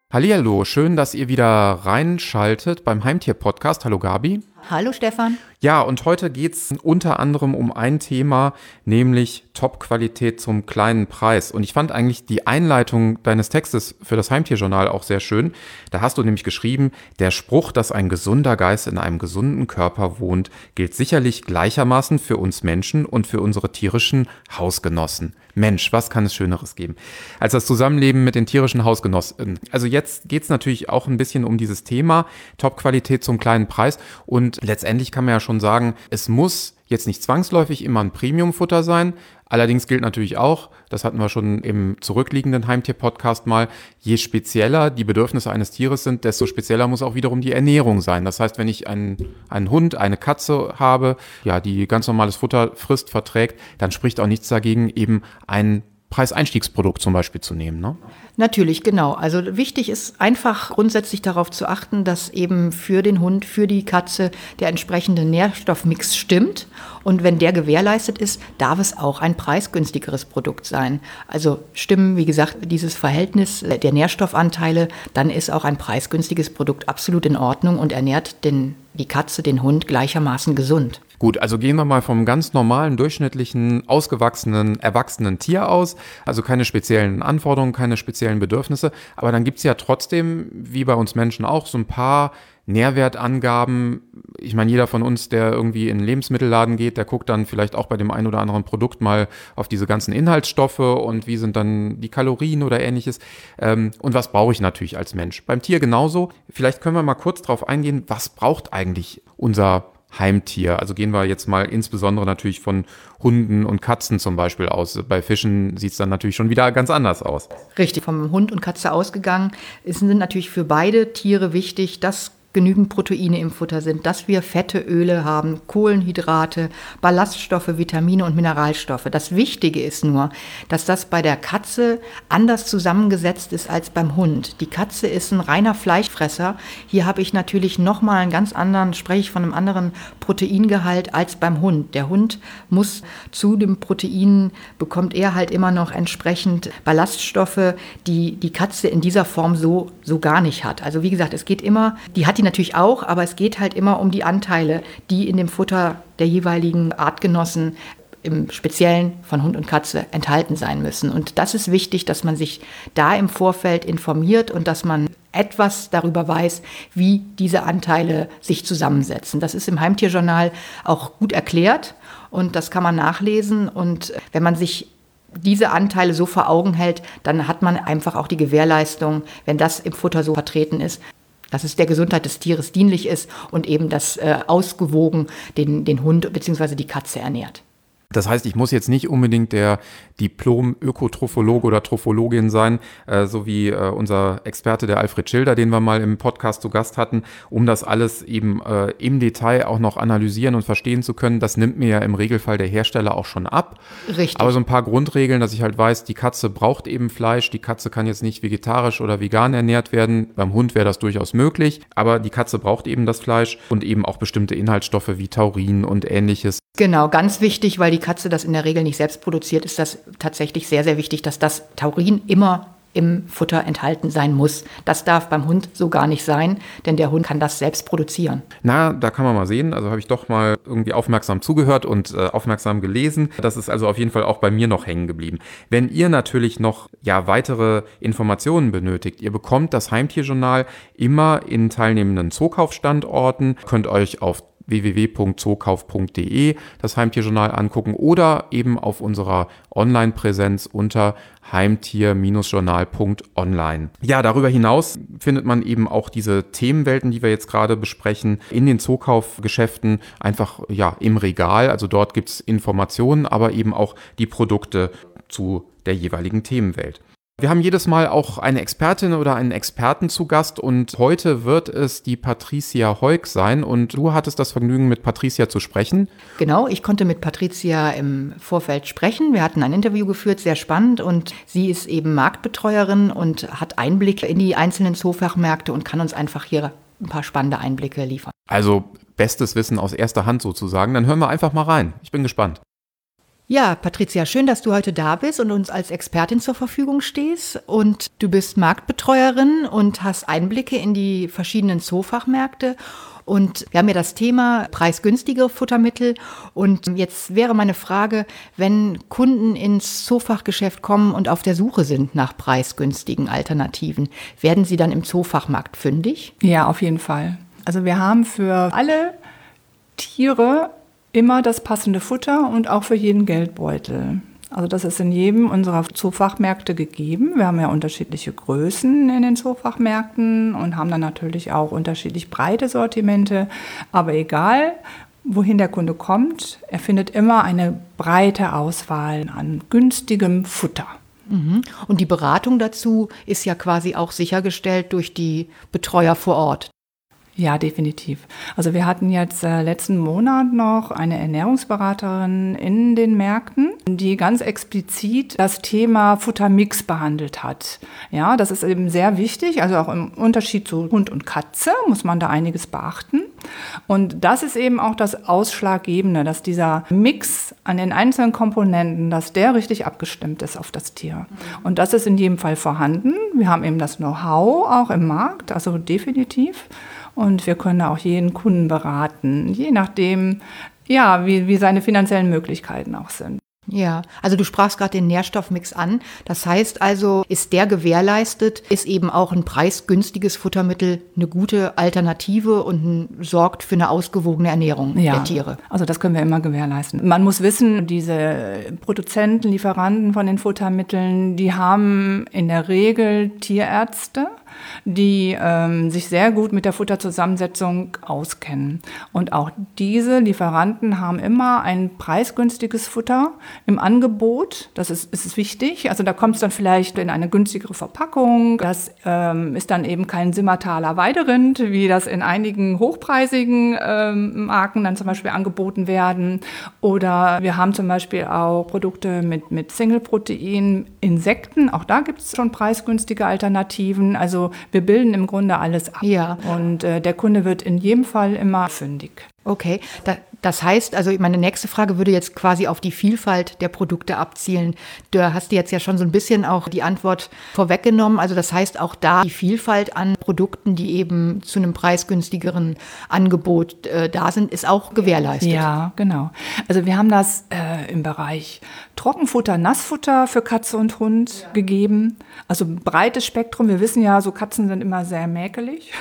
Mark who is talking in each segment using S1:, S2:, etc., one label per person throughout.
S1: Hallihallo, schön, dass ihr wieder reinschaltet beim Heimtier-Podcast. Hallo Gabi.
S2: Hallo Stefan.
S1: Ja, und heute geht's unter anderem um ein Thema, nämlich Top-Qualität zum kleinen Preis. Und ich fand eigentlich die Einleitung deines Textes für das Heimtierjournal auch sehr schön. Da hast du nämlich geschrieben, der Spruch, dass ein gesunder Geist in einem gesunden Körper wohnt, gilt sicherlich gleichermaßen für uns Menschen und für unsere tierischen Hausgenossen. Mensch, was kann es Schöneres geben als das Zusammenleben mit den tierischen Hausgenossen? Also jetzt geht's natürlich auch ein bisschen um dieses Thema Top-Qualität zum kleinen Preis. Und letztendlich kann man ja schon sagen, es muss jetzt nicht zwangsläufig immer ein Premium-Futter sein. Allerdings gilt natürlich auch, das hatten wir schon im zurückliegenden Heimtier-Podcast mal, je spezieller die Bedürfnisse eines Tieres sind, desto spezieller muss auch wiederum die Ernährung sein. Das heißt, wenn ich einen Hund, eine Katze habe, ja, die ganz normales Futter frisst, verträgt, dann spricht auch nichts dagegen, eben ein Preiseinstiegsprodukt zum Beispiel zu nehmen, ne?
S2: Natürlich, genau. Also wichtig ist einfach grundsätzlich darauf zu achten, dass eben für den Hund, für die Katze der entsprechende Nährstoffmix stimmt. Und wenn der gewährleistet ist, darf es auch ein preisgünstigeres Produkt sein. Also stimmen, wie gesagt, dieses Verhältnis der Nährstoffanteile, dann ist auch ein preisgünstiges Produkt absolut in Ordnung und ernährt die Katze, den Hund gleichermaßen gesund.
S1: Gut, also gehen wir mal vom ganz normalen, durchschnittlichen, ausgewachsenen, erwachsenen Tier aus. Also keine speziellen Anforderungen, keine speziellen Bedürfnisse. Aber dann gibt's ja trotzdem, wie bei uns Menschen auch, so ein paar Nährwertangaben. Ich meine, jeder von uns, der irgendwie in einen Lebensmittelladen geht, der guckt dann vielleicht auch bei dem einen oder anderen Produkt mal auf diese ganzen Inhaltsstoffe und wie sind dann die Kalorien oder ähnliches. Und was brauche ich natürlich als Mensch? Beim Tier genauso. Vielleicht können wir mal kurz drauf eingehen, was braucht eigentlich unser Heimtier? Also gehen wir jetzt mal insbesondere natürlich von Hunden und Katzen zum Beispiel aus. Bei Fischen sieht es dann natürlich schon wieder ganz anders aus.
S2: Richtig, vom Hund und Katze ausgegangen sind natürlich für beide Tiere wichtig, dass genügend Proteine im Futter sind, dass wir Fette, Öle haben, Kohlenhydrate, Ballaststoffe, Vitamine und Mineralstoffe. Das Wichtige ist nur, dass das bei der Katze anders zusammengesetzt ist als beim Hund. Die Katze ist ein reiner Fleischfresser. Hier habe ich natürlich nochmal einen ganz anderen, spreche ich von einem anderen Proteingehalt als beim Hund. Der Hund muss zu dem Protein, bekommt er halt immer noch entsprechend Ballaststoffe, die die Katze in dieser Form so gar nicht hat. Also wie gesagt, es geht immer, die hat die natürlich auch, aber es geht halt immer um die Anteile, die in dem Futter der jeweiligen Artgenossen im Speziellen von Hund und Katze enthalten sein müssen. Und das ist wichtig, dass man sich da im Vorfeld informiert und dass man etwas darüber weiß, wie diese Anteile sich zusammensetzen. Das ist im Heimtierjournal auch gut erklärt und das kann man nachlesen. Und wenn man sich diese Anteile so vor Augen hält, dann hat man einfach auch die Gewährleistung, wenn das im Futter so vertreten ist, dass es der Gesundheit des Tieres dienlich ist und eben das ausgewogen den Hund bzw. die Katze ernährt.
S1: Das heißt, ich muss jetzt nicht unbedingt der Diplom-Ökotrophologe oder Trophologin sein, so wie unser Experte, der Alfred Schilder, den wir mal im Podcast zu Gast hatten, um das alles eben im Detail auch noch analysieren und verstehen zu können. Das nimmt mir ja im Regelfall der Hersteller auch schon ab.
S2: Richtig.
S1: Aber so ein paar Grundregeln, dass ich halt weiß, die Katze braucht eben Fleisch, die Katze kann jetzt nicht vegetarisch oder vegan ernährt werden. Beim Hund wäre das durchaus möglich, aber die Katze braucht eben das Fleisch und eben auch bestimmte Inhaltsstoffe wie Taurin und ähnliches.
S2: Genau, ganz wichtig, weil die Katze das in der Regel nicht selbst produziert, ist das tatsächlich sehr, sehr wichtig, dass das Taurin immer im Futter enthalten sein muss. Das darf beim Hund so gar nicht sein, denn der Hund kann das selbst produzieren.
S1: Na, da kann man mal sehen. Also habe ich doch mal irgendwie aufmerksam zugehört und aufmerksam gelesen. Das ist also auf jeden Fall auch bei mir noch hängen geblieben. Wenn ihr natürlich noch weitere Informationen benötigt, ihr bekommt das Heimtierjournal immer in teilnehmenden Zookaufstandorten, könnt euch auf www.zookauf.de das Heimtierjournal angucken oder eben auf unserer Online-Präsenz unter heimtier-journal.online. Ja, darüber hinaus findet man eben auch diese Themenwelten, die wir jetzt gerade besprechen, in den Zookaufgeschäften einfach im Regal. Also dort gibt es Informationen, aber eben auch die Produkte zu der jeweiligen Themenwelt. Wir haben jedes Mal auch eine Expertin oder einen Experten zu Gast und heute wird es die Patricia Heuk sein und du hattest das Vergnügen, mit Patricia zu sprechen.
S2: Genau, ich konnte mit Patricia im Vorfeld sprechen. Wir hatten ein Interview geführt, sehr spannend, und sie ist eben Marktbetreuerin und hat Einblicke in die einzelnen Zoofachmärkte und kann uns einfach hier ein paar spannende Einblicke liefern.
S1: Also bestes Wissen aus erster Hand sozusagen. Dann hören wir einfach mal rein. Ich bin gespannt.
S2: Ja, Patricia, schön, dass du heute da bist und uns als Expertin zur Verfügung stehst. Und du bist Marktbetreuerin und hast Einblicke in die verschiedenen Zoofachmärkte. Und wir haben ja das Thema preisgünstige Futtermittel. Und jetzt wäre meine Frage, wenn Kunden ins Zoofachgeschäft kommen und auf der Suche sind nach preisgünstigen Alternativen, werden sie dann im Zoofachmarkt fündig?
S3: Ja, auf jeden Fall. Also wir haben für alle Tiere immer das passende Futter und auch für jeden Geldbeutel. Also das ist in jedem unserer Zoofachmärkte gegeben. Wir haben ja unterschiedliche Größen in den Zoofachmärkten und haben dann natürlich auch unterschiedlich breite Sortimente. Aber egal, wohin der Kunde kommt, er findet immer eine breite Auswahl an günstigem Futter.
S2: Und die Beratung dazu ist ja quasi auch sichergestellt durch die Betreuer vor Ort.
S3: Ja, definitiv. Also wir hatten jetzt letzten Monat noch eine Ernährungsberaterin in den Märkten, die ganz explizit das Thema Futtermix behandelt hat. Ja, das ist eben sehr wichtig. Also auch im Unterschied zu Hund und Katze muss man da einiges beachten. Und das ist eben auch das Ausschlaggebende, dass dieser Mix an den einzelnen Komponenten, dass der richtig abgestimmt ist auf das Tier. Und das ist in jedem Fall vorhanden. Wir haben eben das Know-how auch im Markt, also definitiv. Und wir können auch jeden Kunden beraten, je nachdem, ja, wie seine finanziellen Möglichkeiten auch sind.
S2: Ja, also du sprachst gerade den Nährstoffmix an. Das heißt also, ist der gewährleistet, ist eben auch ein preisgünstiges Futtermittel eine gute Alternative und sorgt für eine ausgewogene Ernährung der Tiere.
S3: Also das können wir immer gewährleisten. Man muss wissen, diese Produzenten, Lieferanten von den Futtermitteln, die haben in der Regel Tierärzte, die sich sehr gut mit der Futterzusammensetzung auskennen. Und auch diese Lieferanten haben immer ein preisgünstiges Futter im Angebot. Das ist wichtig. Also da kommt es dann vielleicht in eine günstigere Verpackung. Das ist dann eben kein Simmertaler Weiderind, wie das in einigen hochpreisigen Marken dann zum Beispiel angeboten werden. Oder wir haben zum Beispiel auch Produkte mit Single-Protein, Insekten. Auch da gibt es schon preisgünstige Alternativen. Also wir bilden im Grunde alles ab.
S2: Ja.
S3: Und der Kunde wird in jedem Fall immer fündig.
S2: Okay, das heißt, also meine nächste Frage würde jetzt quasi auf die Vielfalt der Produkte abzielen. Da hast du jetzt ja schon so ein bisschen auch die Antwort vorweggenommen. Also das heißt auch da die Vielfalt an Produkten, die eben zu einem preisgünstigeren Angebot da sind, ist auch gewährleistet.
S3: Ja, genau. Also wir haben das im Bereich Trockenfutter, Nassfutter für Katze und Hund gegeben. Also breites Spektrum. Wir wissen ja, so Katzen sind immer sehr mäkelig.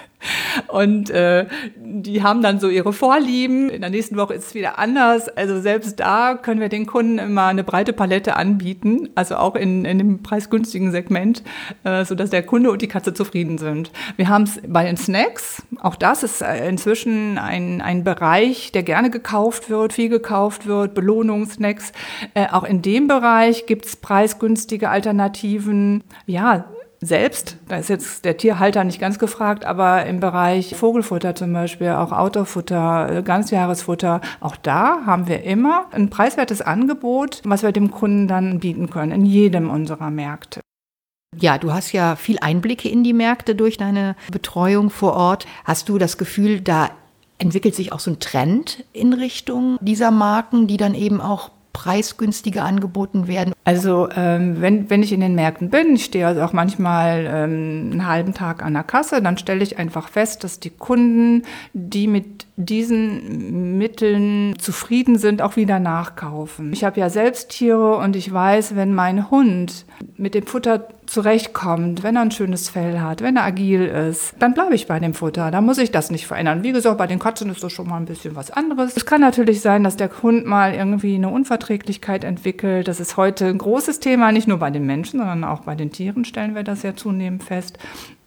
S3: Und die haben dann so ihre Vorlieben. In der nächsten Woche ist es wieder anders. Also selbst da können wir den Kunden immer eine breite Palette anbieten, also auch in dem preisgünstigen Segment, sodass der Kunde und die Katze zufrieden sind. Wir haben es bei den Snacks. Auch das ist inzwischen ein Bereich, der gerne gekauft wird, viel gekauft wird, Belohnungssnacks. Auch in dem Bereich gibt es preisgünstige Alternativen. Ja, selbst, da ist jetzt der Tierhalter nicht ganz gefragt, aber im Bereich Vogelfutter zum Beispiel, auch Outdoorfutter, Ganzjahresfutter, auch da haben wir immer ein preiswertes Angebot, was wir dem Kunden dann bieten können, in jedem unserer Märkte.
S2: Ja, du hast ja viel Einblicke in die Märkte durch deine Betreuung vor Ort. Hast du das Gefühl, da entwickelt sich auch so ein Trend in Richtung dieser Marken, die dann eben auch preisgünstiger angeboten werden?
S3: Also wenn ich in den Märkten bin, ich stehe also auch manchmal einen halben Tag an der Kasse, dann stelle ich einfach fest, dass die Kunden, die mit diesen Mitteln zufrieden sind, auch wieder nachkaufen. Ich habe ja selbst Tiere und ich weiß, wenn mein Hund mit dem Futter zurechtkommt, wenn er ein schönes Fell hat, wenn er agil ist, dann bleibe ich bei dem Futter. Da muss ich das nicht verändern. Wie gesagt, bei den Katzen ist das schon mal ein bisschen was anderes. Es kann natürlich sein, dass der Hund mal irgendwie eine Unverträglichkeit entwickelt. Das ist heute ein großes Thema, nicht nur bei den Menschen, sondern auch bei den Tieren stellen wir das ja zunehmend fest.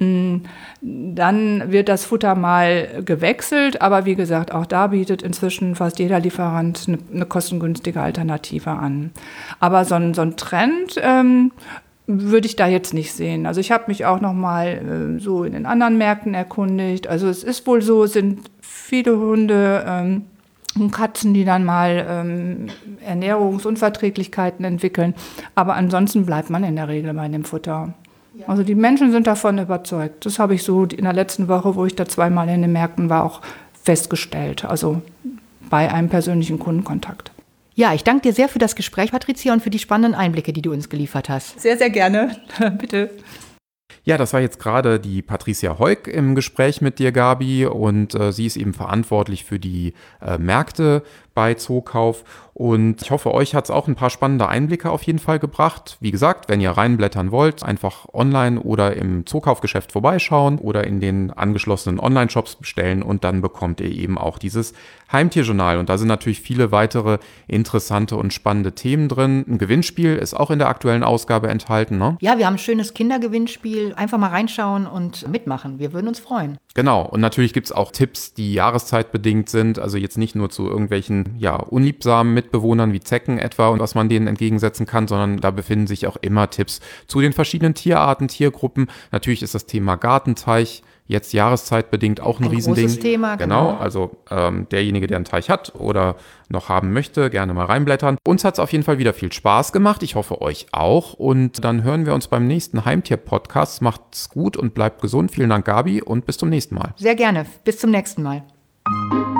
S3: Dann wird das Futter mal gewechselt, aber wie gesagt, auch da bietet inzwischen fast jeder Lieferant eine kostengünstige Alternative an. Aber so ein Trend würde ich da jetzt nicht sehen. Also ich habe mich auch noch mal so in den anderen Märkten erkundigt. Also es ist wohl so, es sind viele Hunde und Katzen, die dann mal Ernährungsunverträglichkeiten entwickeln. Aber ansonsten bleibt man in der Regel bei dem Futter. Also die Menschen sind davon überzeugt. Das habe ich so in der letzten Woche, wo ich da zweimal in den Märkten war, auch festgestellt. Also bei einem persönlichen Kundenkontakt.
S2: Ja, ich danke dir sehr für das Gespräch, Patricia, und für die spannenden Einblicke, die du uns geliefert hast.
S3: Sehr, sehr gerne. Bitte.
S1: Ja, das war jetzt gerade die Patricia Heuk im Gespräch mit dir, Gabi, und sie ist eben verantwortlich für die Märkte bei Zookauf. Und ich hoffe, euch hat es auch ein paar spannende Einblicke auf jeden Fall gebracht. Wie gesagt, wenn ihr reinblättern wollt, einfach online oder im Zookaufgeschäft vorbeischauen oder in den angeschlossenen Online-Shops bestellen und dann bekommt ihr eben auch dieses Heimtierjournal. Und da sind natürlich viele weitere interessante und spannende Themen drin. Ein Gewinnspiel ist auch in der aktuellen Ausgabe enthalten, ne?
S2: Ja, wir haben ein schönes Kindergewinnspiel. Einfach mal reinschauen und mitmachen. Wir würden uns freuen.
S1: Genau. Und natürlich gibt es auch Tipps, die jahreszeitbedingt sind. Also jetzt nicht nur zu irgendwelchen unliebsamen Mitbewohnern wie Zecken etwa und was man denen entgegensetzen kann, sondern da befinden sich auch immer Tipps zu den verschiedenen Tierarten, Tiergruppen. Natürlich ist das Thema Gartenteich jetzt jahreszeitbedingt auch ein Riesending.
S2: Großes Thema,
S1: genau. Also derjenige, der einen Teich hat oder noch haben möchte, gerne mal reinblättern. Uns hat es auf jeden Fall wieder viel Spaß gemacht. Ich hoffe, euch auch. Und dann hören wir uns beim nächsten Heimtier-Podcast. Macht's gut und bleibt gesund. Vielen Dank, Gabi, und bis zum nächsten Mal.
S2: Sehr gerne. Bis zum nächsten Mal.